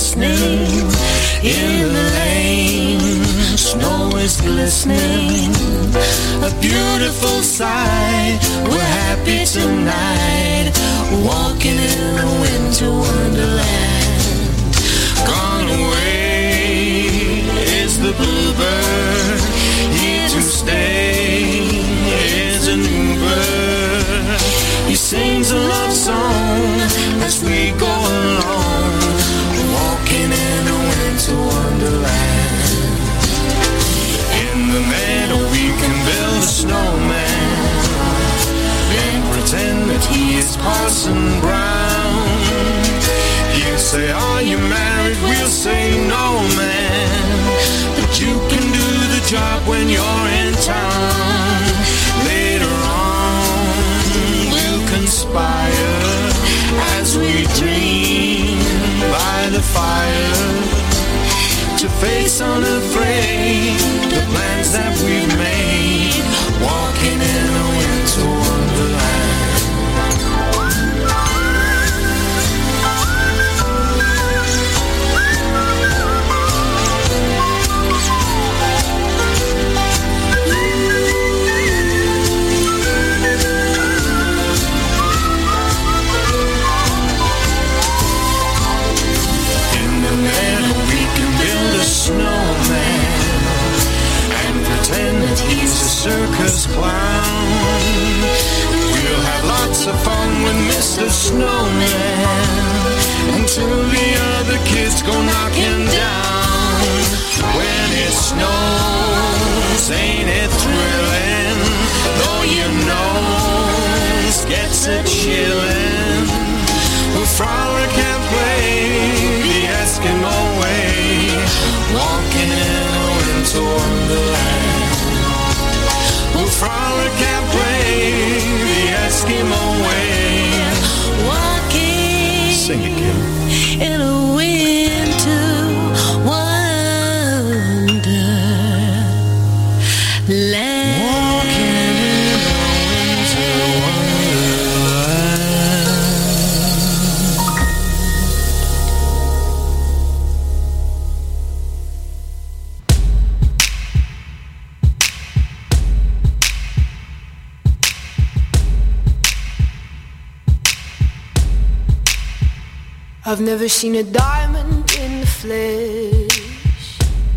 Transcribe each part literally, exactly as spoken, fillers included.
listening. In the lane, snow is glistening. A beautiful sight, we're happy tonight. Walking in a winter wonderland. Gone away is the bluebird. Here to stay is a new bird. He sings a love song as we go along. Walking in a winter wonderland. In the meadow we can build a snowman and pretend that he is Parson Brown. He'll say, are you married? We'll say, no man, but you can do the job when you're in town. Later on we'll conspire as we dream by the fire to face unafraid the plans that we've made. Walking in a winter wonderland. Snowman and pretend that he's a circus clown. We'll have lots of fun with Mister Snowman until the other kids go knocking down. When it snows, ain't it thrilling? Though your nose gets a chillin', we'll frolic and play the Eskimo way. Walking in a winter wonderland. We'll frolic and play the Eskimo way. Walking Sing it, Kim. In a winter wonderland. Walking in a winter wonderland. I've never seen a diamond in the flesh.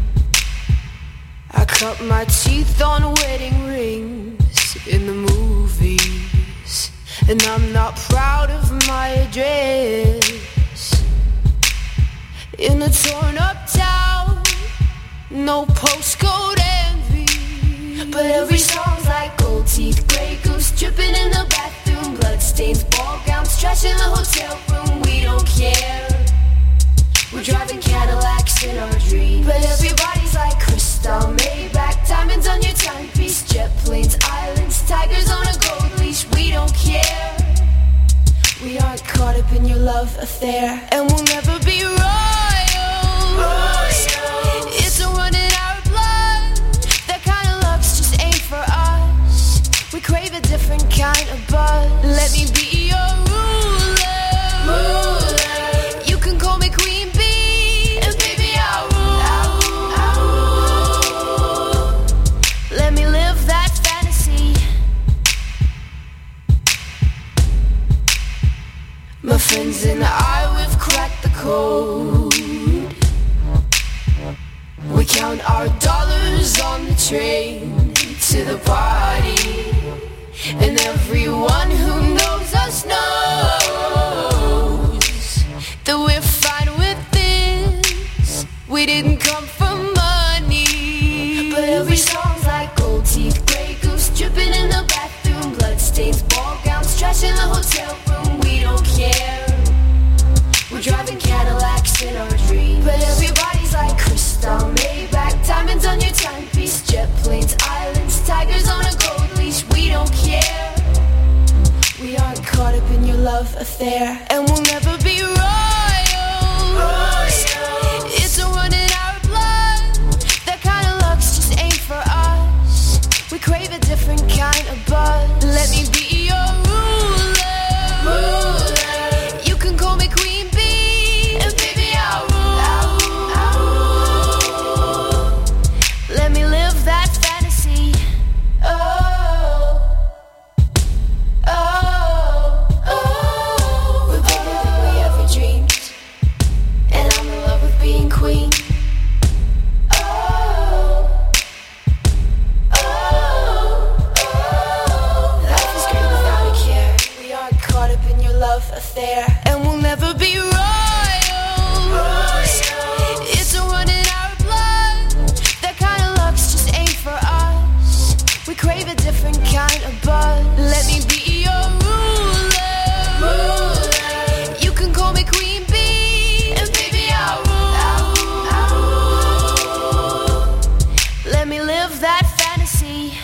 I cut my teeth on wedding rings in the movies, and I'm not proud of my address. In a torn up town, no postcode envy, but every song's like gold teeth, grey goose dripping in the bathroom, bloodstains, ball gowns, trash in the hotel room. We don't care. We're driving Cadillacs in our dreams, but everybody's like crystal, Maybach, diamonds on your timepiece, jet planes, islands, tigers on a gold leash. We don't care. We aren't caught up in your love affair, and we'll never be royals. Royals. It's a run in our blood. That kind of love's just ain't for us. We crave a different kind of buzz. Let me be your ruler. Ruler. You can call me Queen Bee, and baby I'll rule. I'll rule. Let me live that fantasy. My friends and I, we've cracked the code. We count our dollars on the train to the party, and everyone who knows us knows that we're fine with this. We didn't come from money, but every song's like gold teeth, grey goose dripping in the bathroom, bloodstains, ball gowns, trash in the hotel room. We don't care. We're driving Cadillacs in our dreams, but everybody's like crystal, Maybach, diamonds on your timepiece, jet planes, islands, tigers on a gold leash. We don't care. We aren't caught up in your love affair, and we'll never be royals. Royals. It's a run in our blood. That kind of luck's just ain't for us. We crave a different kind of buzz. Let me be your ruler. Ruler. You can call me Queen Bee, and baby I'll rule. love affair, and we'll never be royals. It's a run in our blood. That kind of luck's just ain't for us. We crave a different kind of buzz. Let me be your ruler. ruler. You can call me Queen Bee, and baby I'll rule. I'll rule. Let me live that fantasy.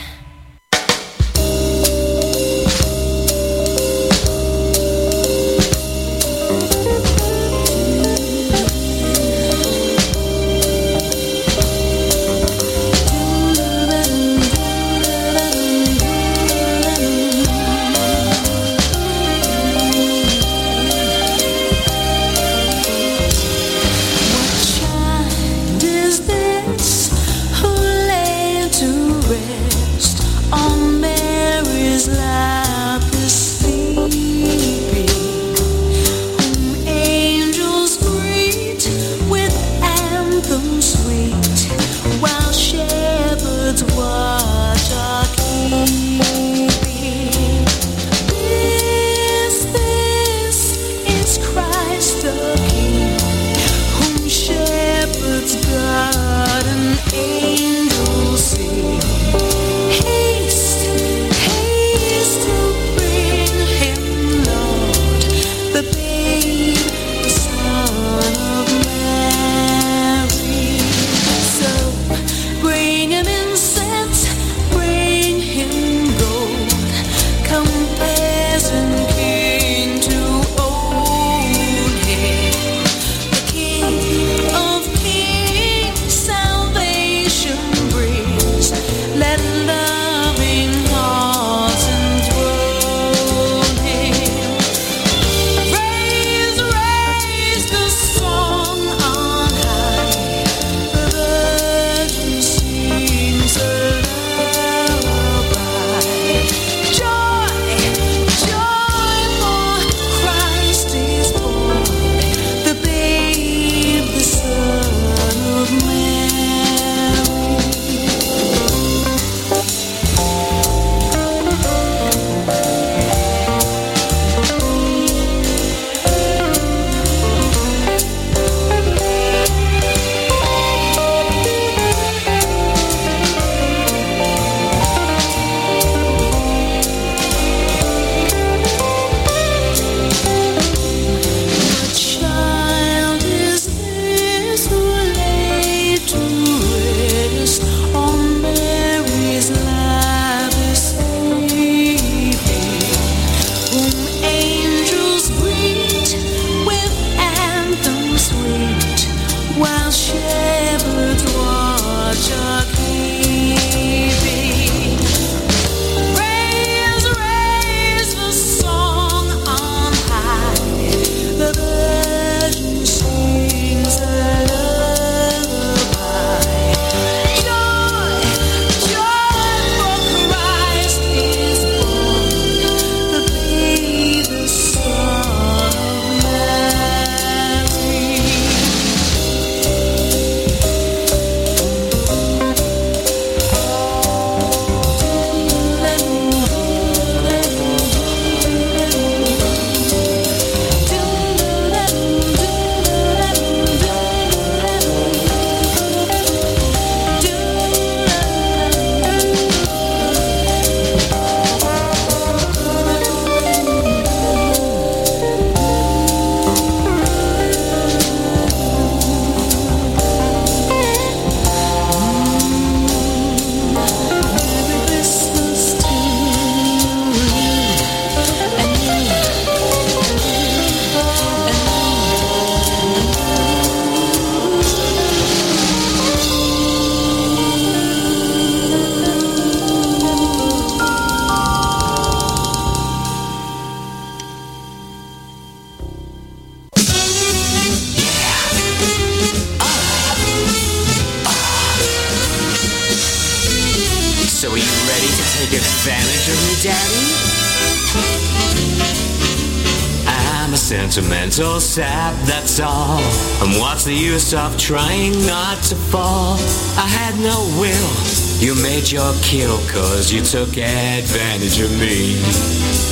Sentimental sap, that's all. And what's the use of trying not to fall? I had no will, you made your kill, 'cause you took advantage of me.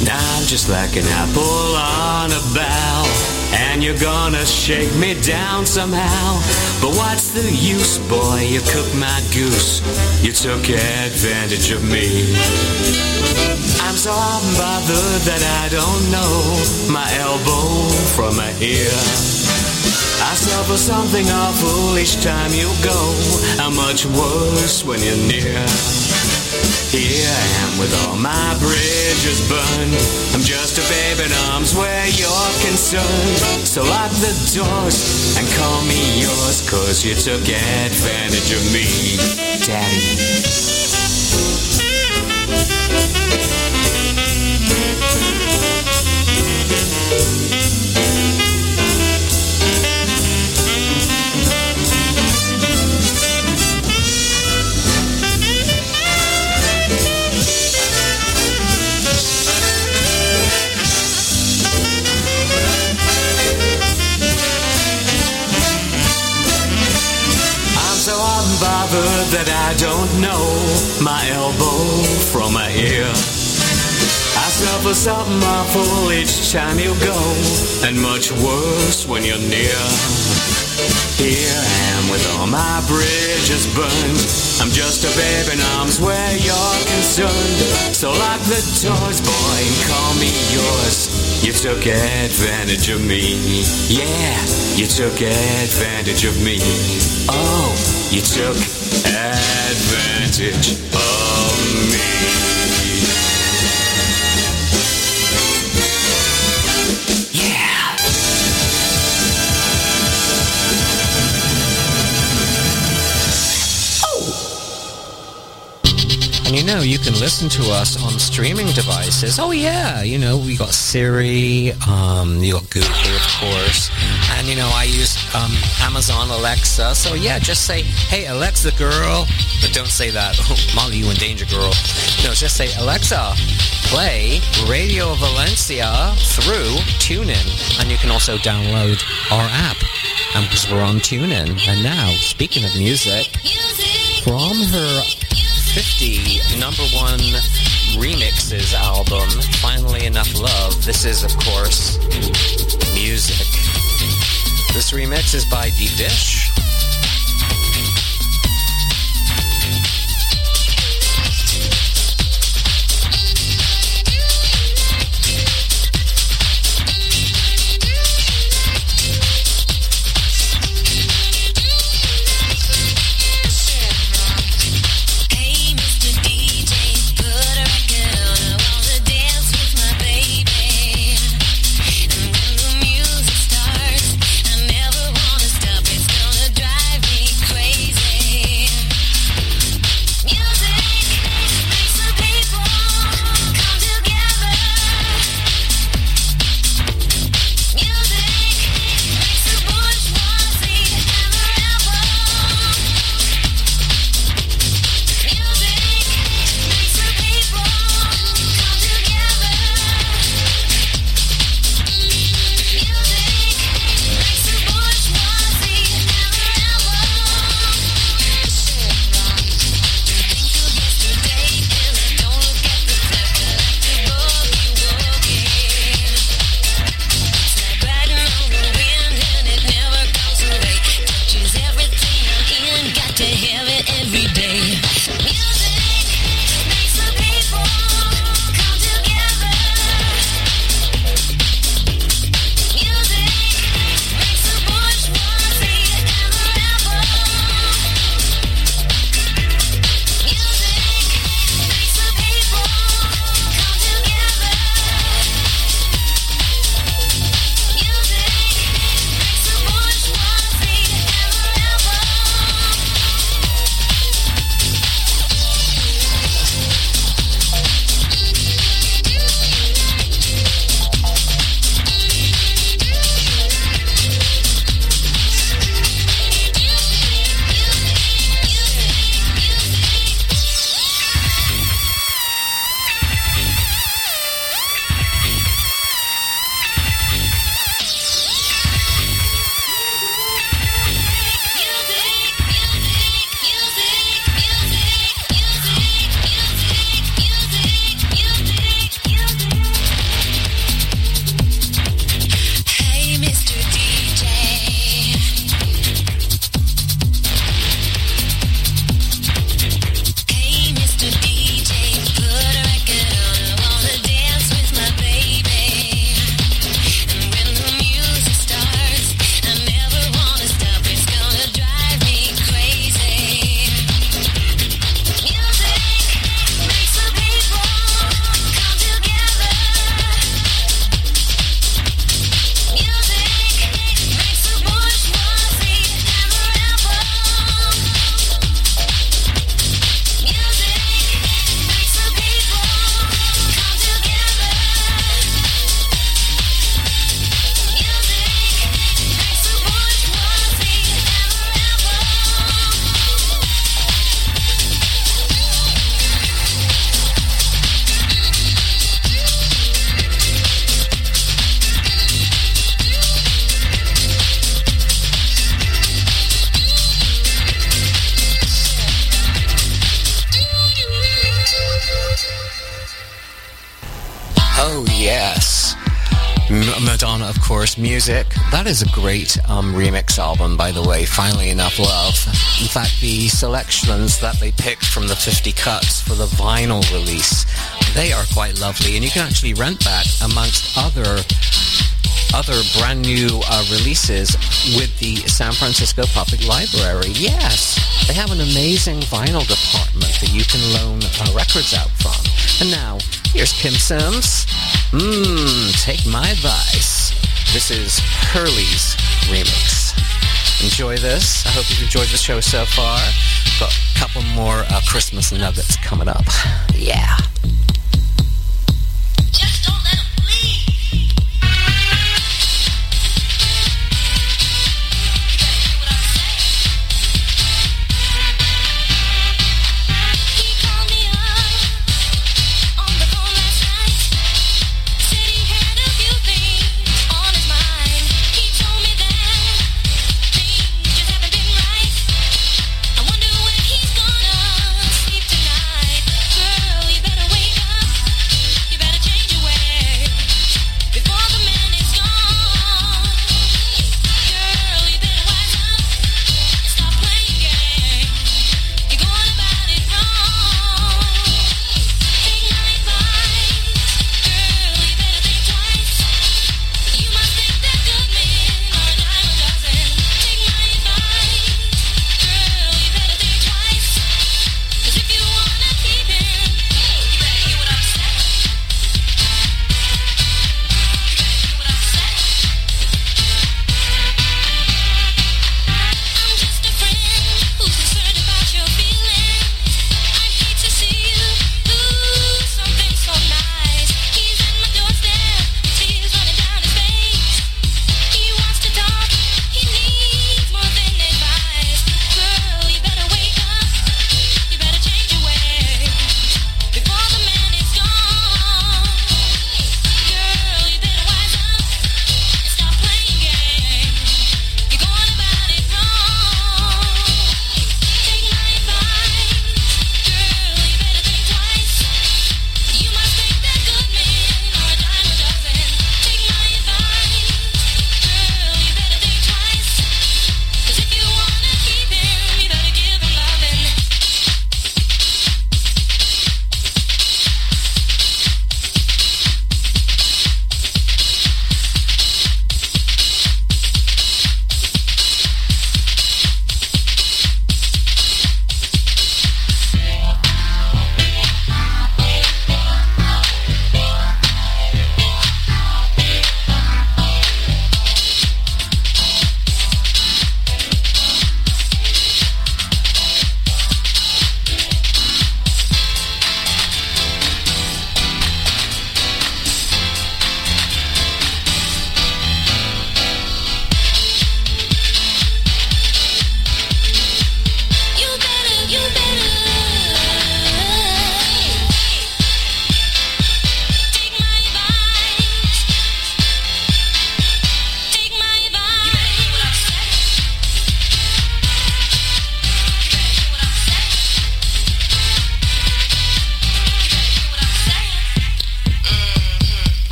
I'm just like an apple on a bough, and you're gonna shake me down somehow. But what's the use, boy? You cooked my goose. You took advantage of me. I'm so bothered that I don't know my elbow from my ear. I suffer something awful each time you go. How much worse when you're near. Here I am with all my bridges burned. I'm just a babe in arms where you're concerned. So lock the doors and call me yours, 'cause you took advantage of me, Daddy. Bothered that I don't know my elbow from my ear. I suffer something awful each time you go, and much worse when you're near. Here I am with all my bridges burned. I'm just a babe in arms where you're concerned. So lock the doors, boy, and call me yours. You took advantage of me. Yeah, you took advantage of me. Oh, you took advantage of me. Yeah. And you know, you can listen to us on streaming devices. Oh yeah, you know, we got Siri, um, you got Google, of course. And you know, I use um, Amazon Alexa. So yeah, just say, hey Alexa girl. But don't say that, oh, Molly, you in danger, girl. No, just say, Alexa, play Radio Valencia through TuneIn. And you can also download our app. And because we're on TuneIn. And now, speaking of music, from her fifty number one remixes album, Finally Enough Love, this is, of course, music. This remix is by Deep Dish. Drive Madonna, of course, Music. That is a great um, remix album, by the way, Finally Enough Love. In fact, the selections that they picked from the fifty cuts for the vinyl release, they are quite lovely, and you can actually rent that amongst other other brand new uh, releases with the San Francisco Public Library. Yes, they have an amazing vinyl department that you can loan uh, records out from. And now, here's Kim Sims. Mmm, take my advice. This is Hurley's remix. Enjoy this. I hope you've enjoyed the show so far. Got a couple more uh, Christmas nuggets coming up. Yeah. Just don't let 'em leave. Better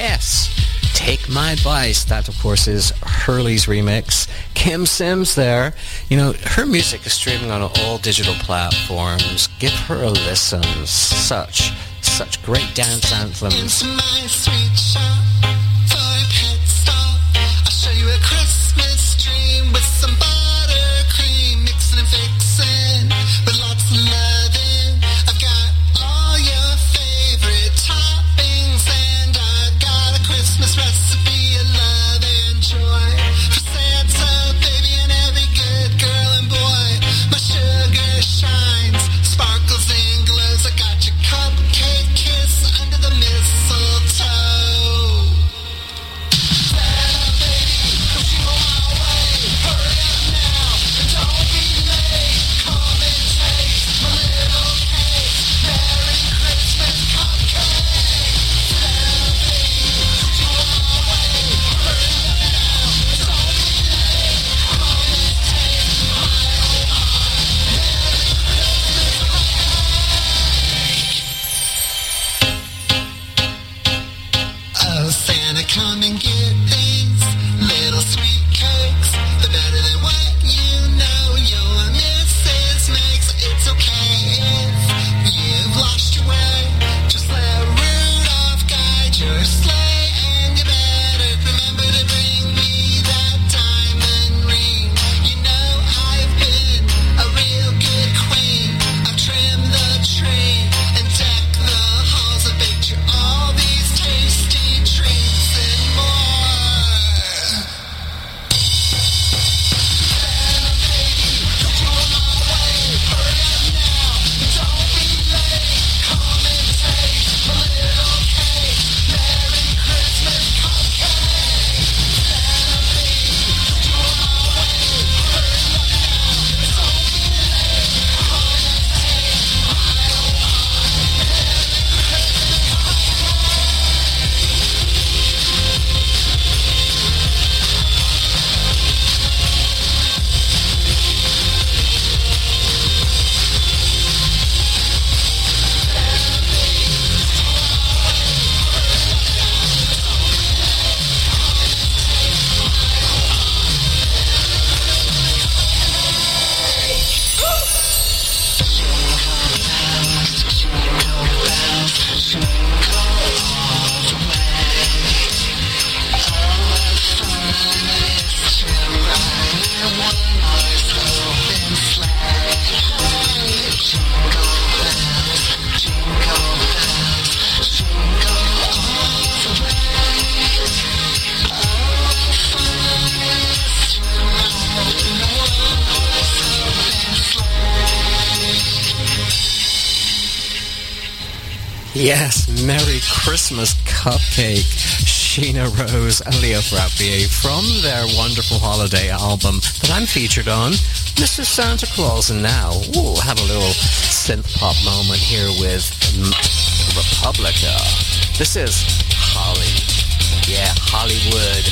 Yes, Take My Advice. That, of course, is Hurley's remix. Kim Sims there. You know, her music is streaming on all digital platforms. Give her a listen. Such, such great dance anthems. Into my sweet shop for a pet stop. I'll show you a Christmas dream with some buttercream, mixing and fixing with lots of loving. I've got all your favorite toppings, and I've got a Christmas recipe of love and joy for Santa, baby, and every good girl and boy. My sugar shines, sparkles and glows. I got your cupcake kiss under the mistletoe. Santa, baby, don't you go my way. Hurry up now, and don't be late. Come and taste my little cake. Merry Christmas cupcake. Santa, baby, don't you go my way. Hurry up now, and don't be late. Come and taste my oh my Merry Christmas cupcake. Oh, Santa, come and get these little sweet cakes. They're better than what you know your missus makes. It's okay if you've lost your way. Just let Rudolph guide your sleigh, and you better remember to bring me that diamond ring. You know I've been a real good queen. I've trimmed the tree and decked the halls. I baked you all these tasty treats and more. Santa, baby, don't you go my way. Hurry up now, don't be late. Come and taste my little cake. Merry Christmas cupcake. Santa, baby, don't you go my way. Hurry up now, don't be late. Come and taste my oh my Merry Christmas Yes, Merry Christmas Cupcake. Sheena Rose and Leo Frappier from their wonderful holiday album that I'm featured on, Mister Santa Claus. And now, we'll have a little synth pop moment here with mm, Republica. This is Holly. Yeah, Hollywood.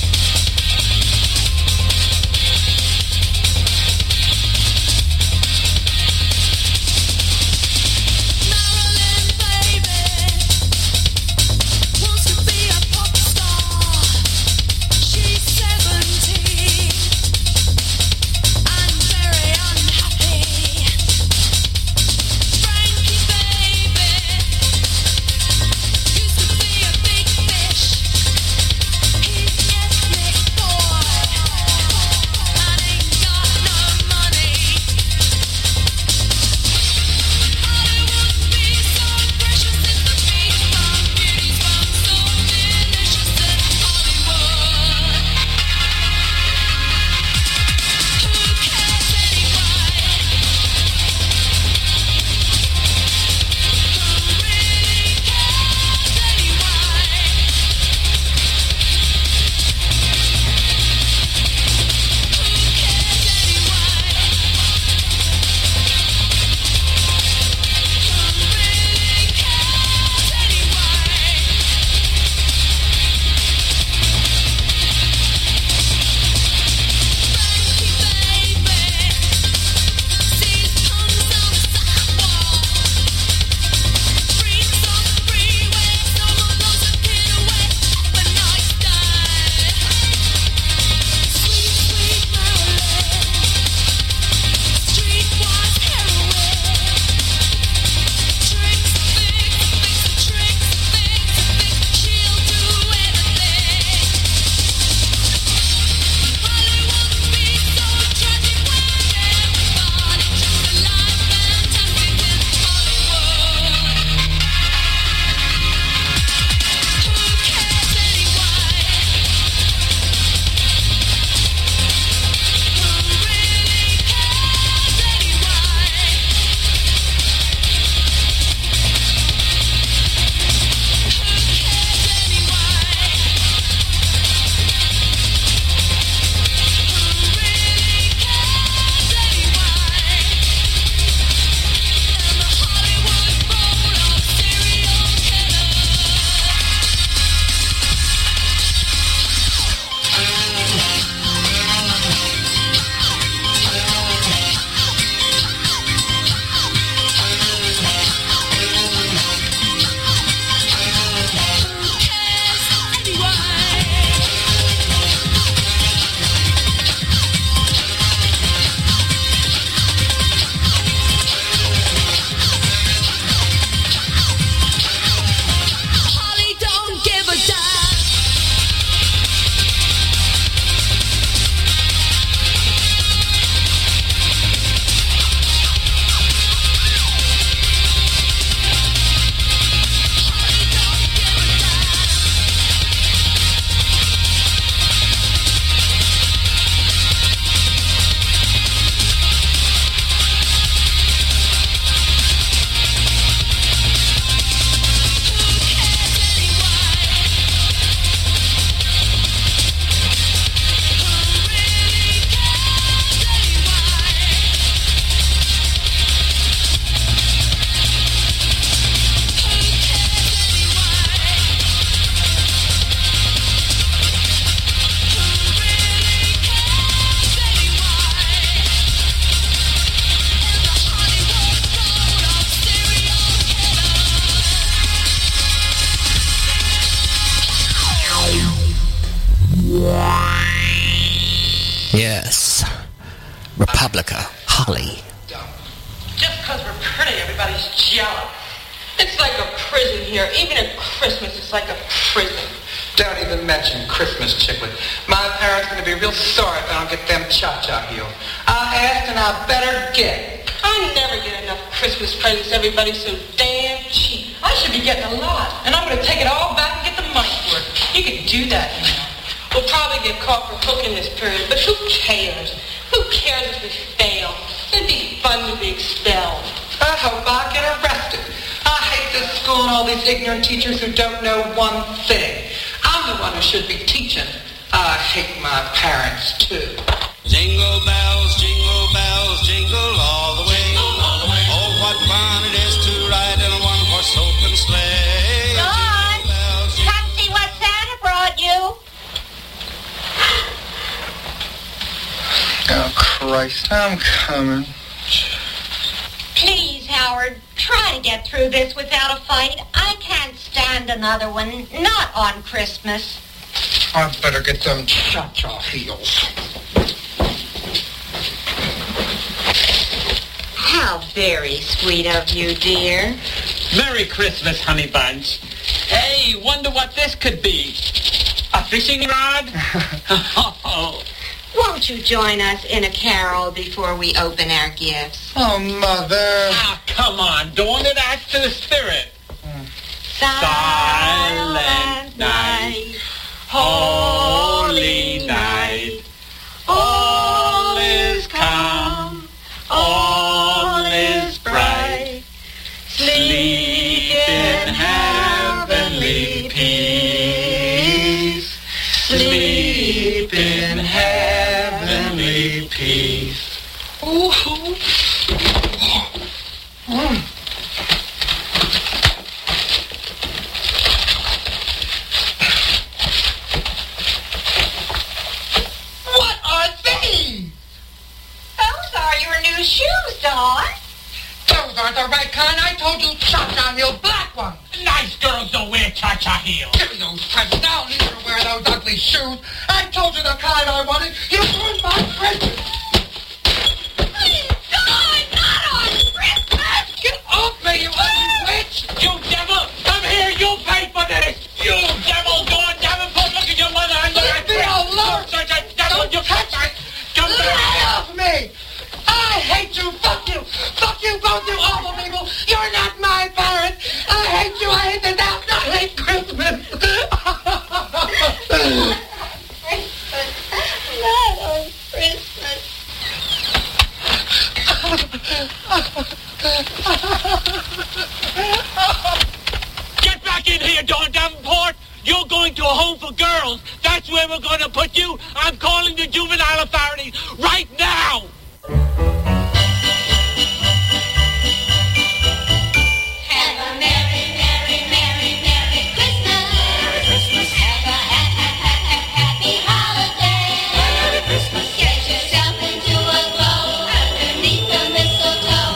Marilyn, baby, wants to be a pop star. She's seventeen and very unhappy. Frankie, baby, used to be a big fish. He's prison here. Even at Christmas, it's like a prison. Don't even mention Christmas, Chiclet. My parents are going to be real sorry if I don't get them cha-cha heels. I asked and I better get. I never get enough Christmas presents. Everybody's so damn cheap. I should be getting a lot, and I'm going to take it all back and get the money for it. You can do that now. We'll probably get caught for hooking this period, but who cares? Who cares if we fail? It'd be fun to be expelled. I hope I get arrested. I hate this school and all these ignorant teachers who don't know one thing. I'm the one who should be teaching. I hate my parents, too. Jingle bells, jingle bells, jingle all the way. All the way. Oh, what fun it is to ride in a one-horse open sleigh. Dawn, bells, come see what Santa brought you. Oh, Christ, I'm coming. Please, Howard, try to get through this without a fight. I can't stand another one, not on Christmas. I better get them cha-cha heels. How very sweet of you, dear. Merry Christmas, honey bunch. Hey, wonder what this could be. A fishing rod? Oh. Won't you join us in a carol before we open our gifts? Oh, Mother. Ah, come on, don't it add to the spirit? Silent night, holy night, all is calm, all is bright. Sleep in heavenly peace. Sleep in heavenly peace. Ooh. Mm. What are these? Those are your new shoes, Dawn. Those aren't the right kind. I told you cha-cha heel black ones. Nice girls don't wear cha-cha heels. Give me those presents. I don't need you to wear those ugly shoes. I told you the kind I wanted. You ruined my presents. Dawn, not on Christmas! Get off me, you ugly witch. You devil, come here, you pay for this. You devil, go on, devil, put, look at your mother and look at Leave me alone. Such a devil, Don't you touch come me. back. Come Lay back. off me. I hate you. Fuck you. Fuck you both, you awful people. You're not my parents. I hate you. I hate the down. I hate Christmas. Not on Christmas. Get back in here, Dawn Davenport. You're going to a home for girls. That's where we're going to put you. I'm calling the juvenile authority right now. Have a merry, merry, merry, merry Christmas. Merry Christmas. Have a ha- ha- ha- ha- happy holiday. Merry Christmas. Get yourself into a glow underneath the mistletoe.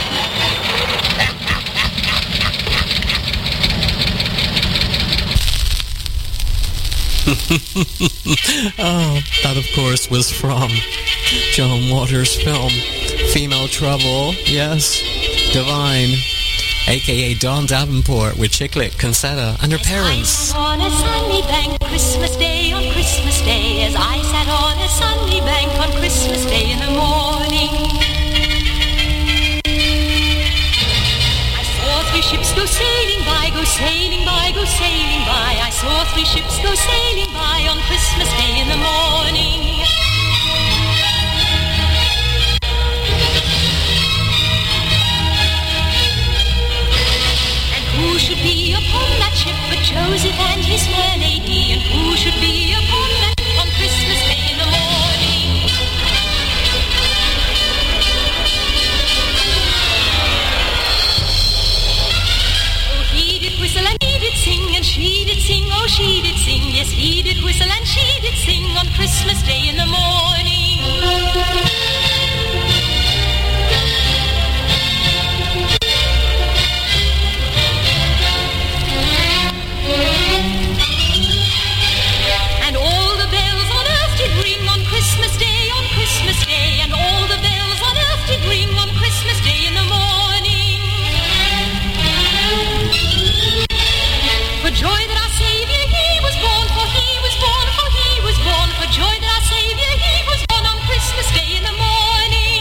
Oh, that of course was from John Waters' film Female Trouble. Yes, Divine, aka Dawn Davenport with Chiclet, Concetta, and her parents. On a sunny bank, Christmas Day, on Christmas Day, as I sat on a sunny bank on Christmas Day in the morning. I saw three ships go sailing by, go sailing by, go sailing by. I saw three ships go sailing by on Christmas Day in the morning. And who should be upon that ship but Joseph and his fair lady? And who should be upon that ship on Christmas Day in the morning? Oh, he did whistle and he did sing, and she did sing, oh, she did sing. Yes, he did whistle and she did sing on Christmas Day in the morning. And all the bells on earth did ring on Christmas Day, on Christmas Day. And all the bells on earth did ring on Christmas Day in the morning. For joy that our Savior, he was born, for he was born, for he was born. For joy that our Savior, he was born on Christmas Day in the morning.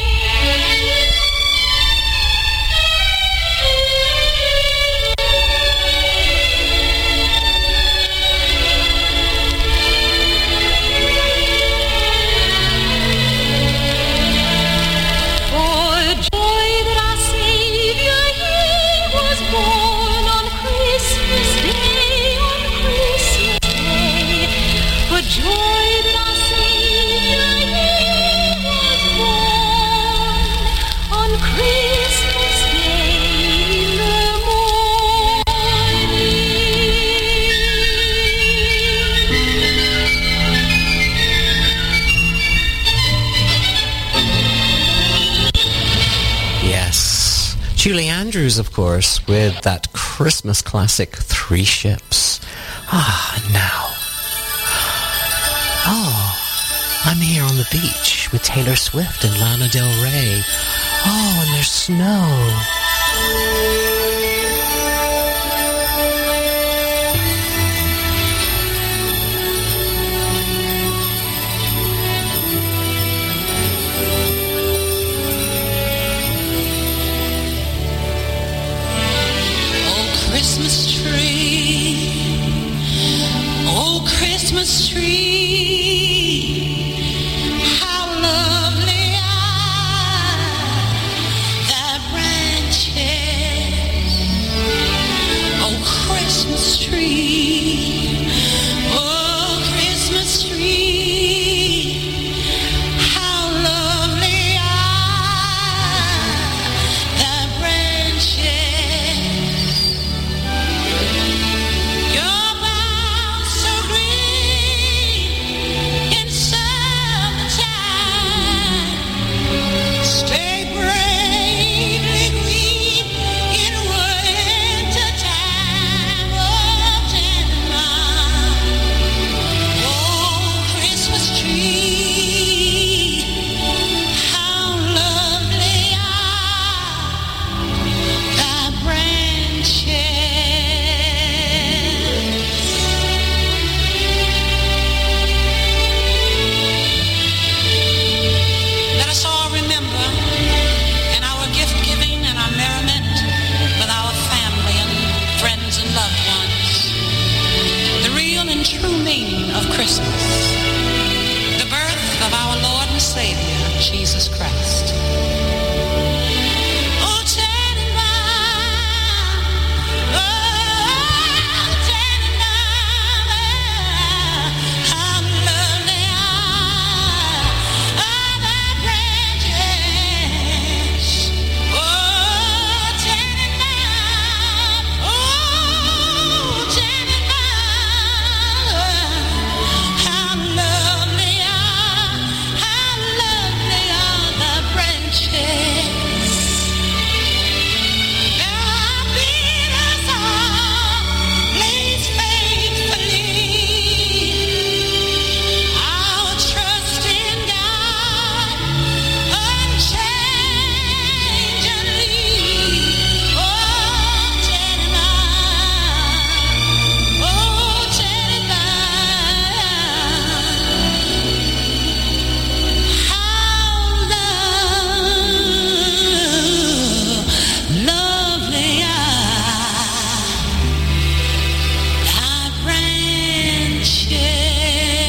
For joy that our Savior, he was born on Christmas Day, on Christmas Day. For joy that our Savior, he was born on Christmas Day in the Yes. Julie Andrews, of course, with that Christmas classic, Three Ships. Ah, now. Oh, I'm here on the beach with Taylor Swift and Lana Del Rey. Oh, and there's snow. Oh, Christmas tree, oh, Christmas tree, how lovely are thy branches. Oh, Christmas tree, oh, Christmas tree, how lovely are thy branches. Your boughs so green in summertime, stay bravely green in wintertime. Oh, Tannenbaum, oh, Christmas tree, how lovely are thy branches. Let us all remember in our gift giving and our merriment with our family and friends and loved ones the real and true meaning of Christmas, the birth of our Lord and Savior, Jesus Christ. Oh, Tannenbaum, oh, Tannenbaum, how lovely are thy branches. Oh, Tannenbaum, oh, Tannenbaum, how lovely are, how lovely are thy branches. Thou bid us all place faithfully our trust in God unchangeably. Oh, Tannenbaum, oh, Tannenbaum, how lo- lovely are thy branches.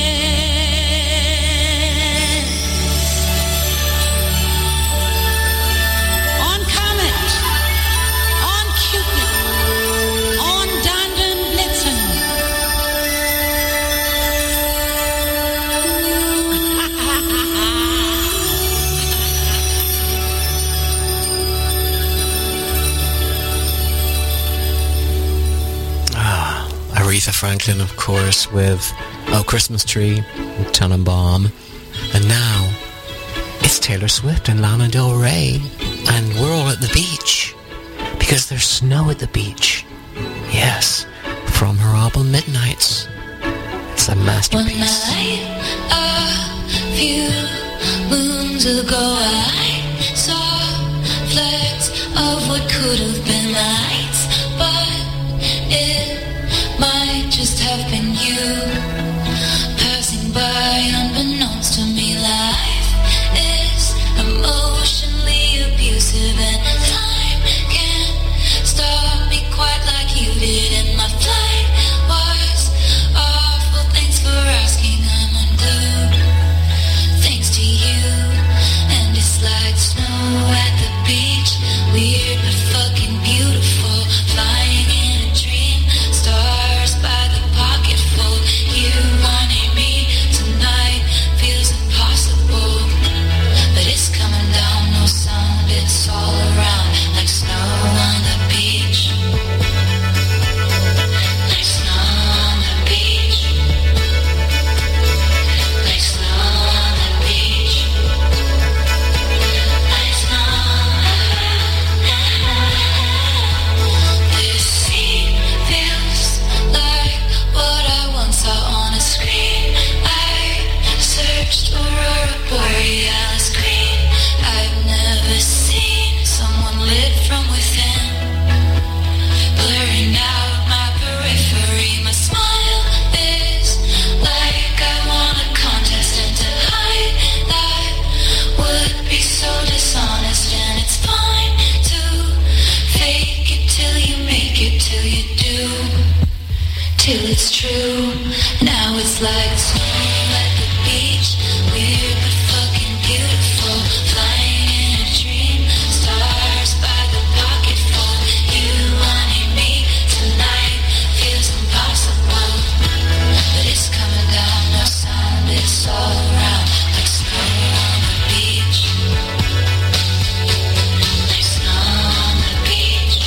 On Comet, on Cupid, on Dundon Blitzen. Ah, Aretha Franklin, of course, with Oh, Christmas Tree, with Tannenbaum. And now, it's Taylor Swift and Lana Del Rey. And we're all at the beach. Because there's snow at the beach. Yes, from her album Midnights. It's a One masterpiece. night, a few moons ago, I saw flecks of what could have been lights, but in my just have been you, passing by unbeknownst to me. Life is emotionally abusive, and time can't stop me quite like you did. And my flight was awful. Thanks for asking. I'm unglued thanks to you, and it's like snow at the beach. Weird but fucking beautiful, flying in a dream, stars by the pocketful. You wanting me tonight feels impossible, but it's coming down, no sound, it's all around, like snow on the beach, like snow on the beach, like snow on the beach, like snow. This scene feels like what I once saw on a screen. I searched Aurora Borealis green. I've never seen someone lit from within, blurring out my periphery. My smile is like I won a contest, and to hide that would be so dishonest. And it's fine to fake it till you make it, till you do, till it's true. Now it's like snow at the beach, weird but fucking beautiful, flying in a dream, stars by the pocketful. You wanting me tonight feels impossible, but it's coming down, no sound, it's all around, like snow on the beach, like snow on the beach,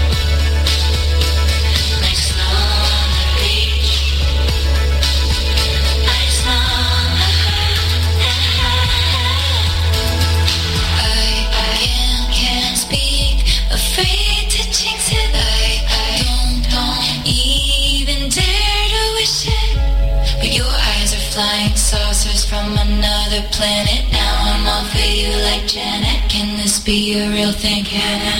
like snow on the beach, like snow. I, I can't, can't speak, afraid to jinx it. I, I don't, don't even dare to wish it. But your eyes are flying saucers from another planet. Now I'm all for you like Janet. Can this be a real thing, can it?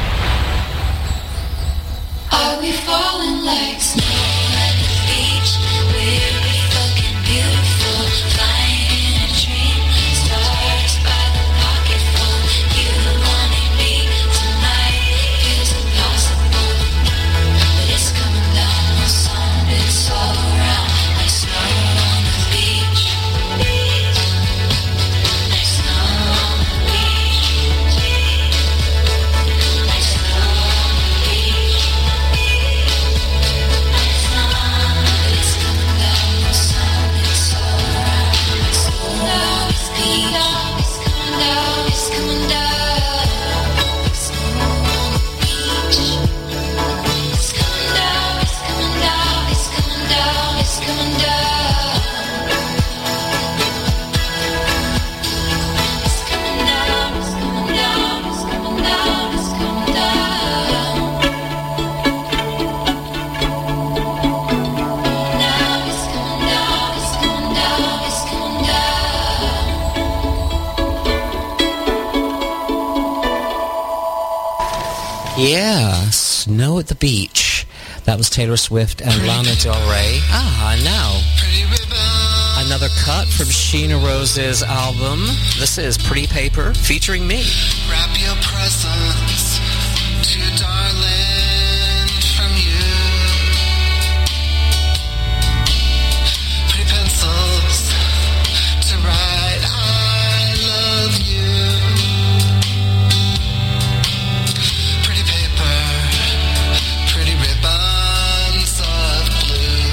Are we falling like snow at the beach? We're fucking beautiful, flying in a dream, stars by the pocketful. You wanting me tonight feels impossible, but it's coming down, no sound, it's all around, like snow on the beach, like snow on the beach, like snow on the beach, like snow. But it's coming down, no sound, it's all around, like snow on the beach, it's coming down, it's coming down, like snow on the beach, it's coming down, it's coming down, it's coming down, it's coming down, it's coming down, it's coming down, it's coming down, it's coming down. Now it's coming down, it's coming down, it's coming down. Yeah, Snow at the Beach. That was Taylor Swift and Lana Del Rey. Ah, now another cut from Sheena Rose's album. This is Pretty Paper featuring me. Wrap your presents to your darling from you. Pretty pencils to write I love you. Pretty paper, pretty ribbons of blue.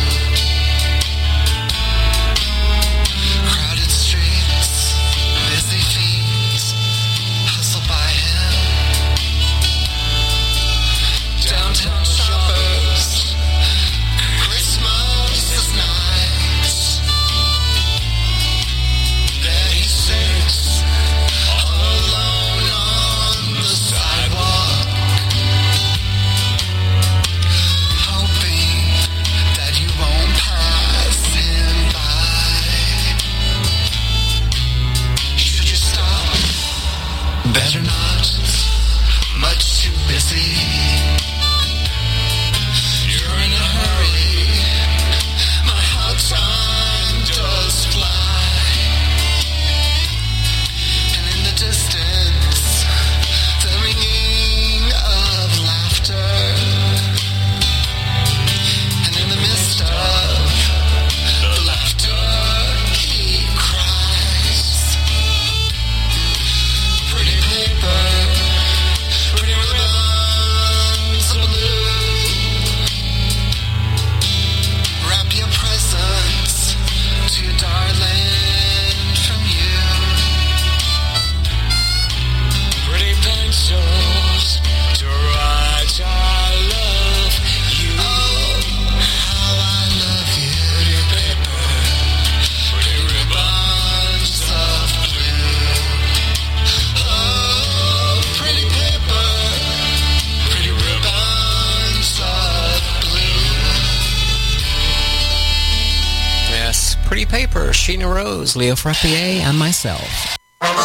Crowded streets, busy feet, hustle by him. Pretty Paper, Sheena Rose, Leo Frappier, and myself.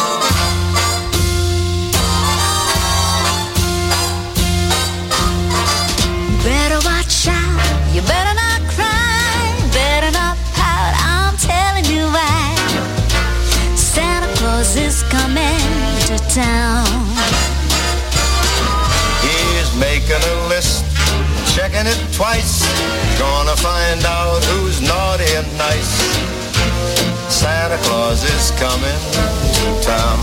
Better watch out, you better not cry, better not pout, I'm telling you why. Santa Claus is coming to town. He's making a list, checking it twice, gonna find out who's naughty and nice. Santa Claus is coming to town.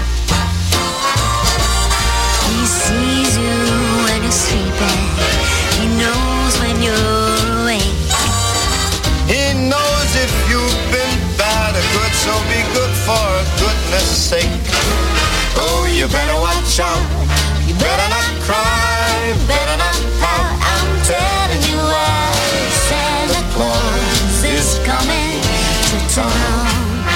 He sees you when you're sleeping, he knows when you're awake. He knows if you've been bad or good, so be good for goodness sake. Oh, you better watch out, you better not cry, better not pout, I'm telling you why. Santa Claus is coming to town.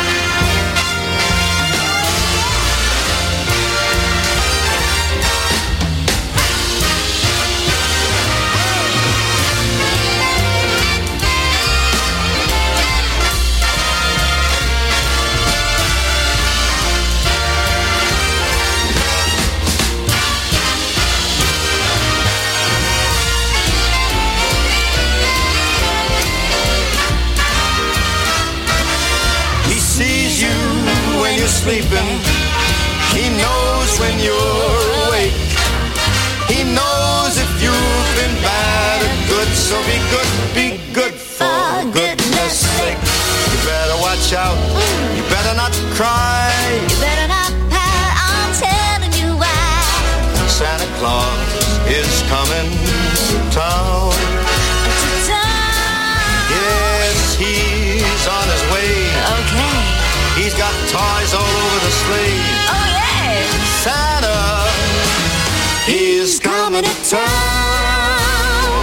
Sleeping, he knows when you're awake. He knows if you've been bad or good, so be good, be good for goodness sake. You better watch out, you better not cry, you better not pout, I'm telling you why. Santa Claus is coming to town. To town. Yes, he's on his way. Okay. He's got toys all over the sleigh. Oh, yeah. Santa, he's coming to town.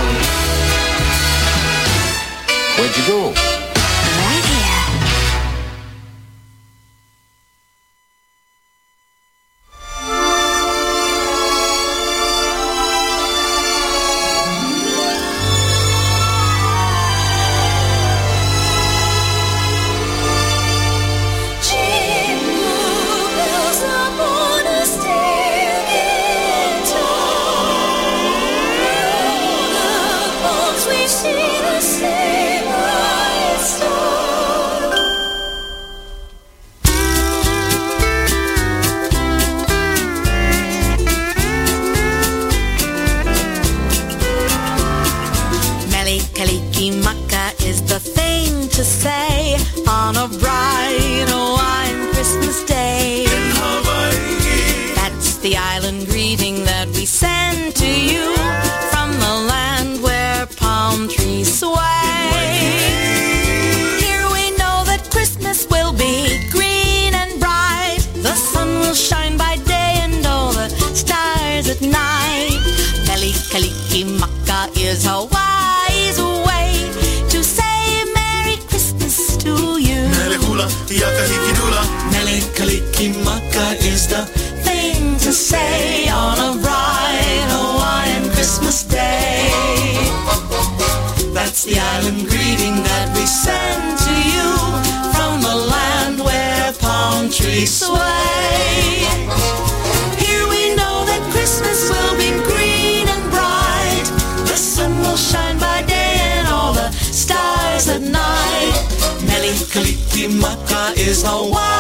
Where'd you go? Right here. Is a wise way to say Merry Christmas to you. Mele Kalikimaka is the thing to say on a bright Hawaiian Christmas day. That's the island greeting that we send to you from the land where palm trees sway. Here we know that Christmas will be green and bright. The sun will shine by day and all the stars at night. Mele Kalikimaka is Hawaii.